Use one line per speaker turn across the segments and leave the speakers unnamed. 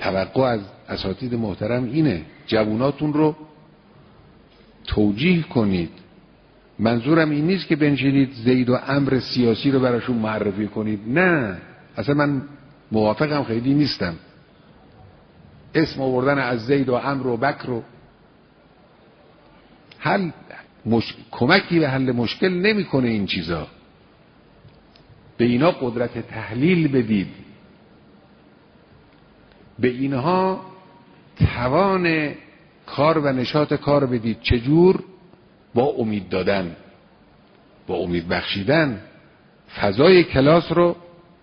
توقع از اساتید محترم اینه جواناتون رو توجیه کنید. منظورم این نیست که بنشینید زید و عمرو سیاسی رو براشون معرفی کنید، نه اصلا من موافقم خیلی نیستم. اسم آوردن از زید و عمرو و بکر و کمکی به حل مشکل نمیکنه این چیزا. به اینا قدرت تحلیل بدید، به اینها توان کار و نشاط کار بدید. چجور؟ با امید دادن، با امید بخشیدن. فضای کلاس رو،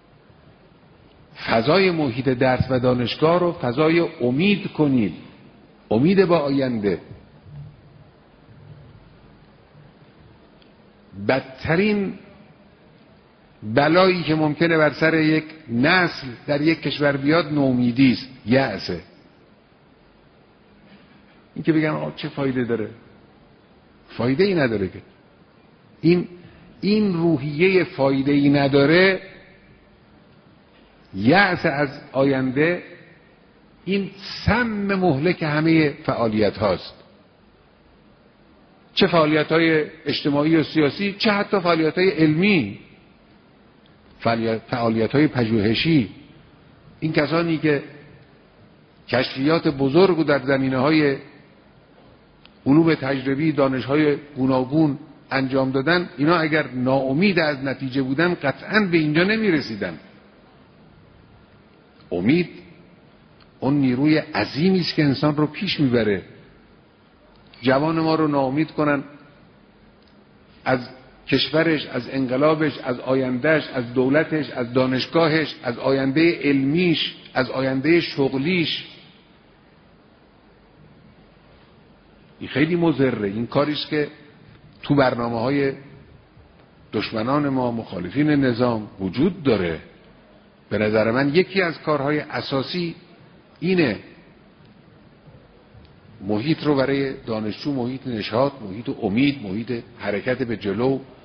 فضای محیط درس و دانشگاه رو فضای امید کنید، امید با آینده. بدترین بلایی که ممکنه بر سر یک نسل در یک کشور بیاد نومیدی است، یأسه. این که بگن آقا چه فایده داره؟ فایده ای نداره که. این روحیه فایده ای نداره، یأس از آینده، این سم مهلک همه فعالیت هاست. چه فعالیت های اجتماعی و سیاسی، چه حتی فعالیت های علمی، فعالیت های پژوهشی. این کسانی که کشفیات بزرگ در زمینه های علوم تجربی، دانش های گوناگون انجام دادن، اینا اگر ناامید از نتیجه بودن قطعاً به اینجا نمی رسیدن. امید اون نیروی عظیمی است که انسان رو پیش میبره. جوان ما رو ناامید کنن از کشورش، از انقلابش، از آیندهش، از دولتش، از دانشگاهش، از آینده علمیش، از آینده شغلیش، این خیلی مضره. این کاریست که تو برنامه‌های دشمنان ما، مخالفین نظام وجود داره. به نظر من یکی از کارهای اساسی اینه محیط رو برای دانشجو محیط نشاط، محیط امید، محیط حرکت به جلو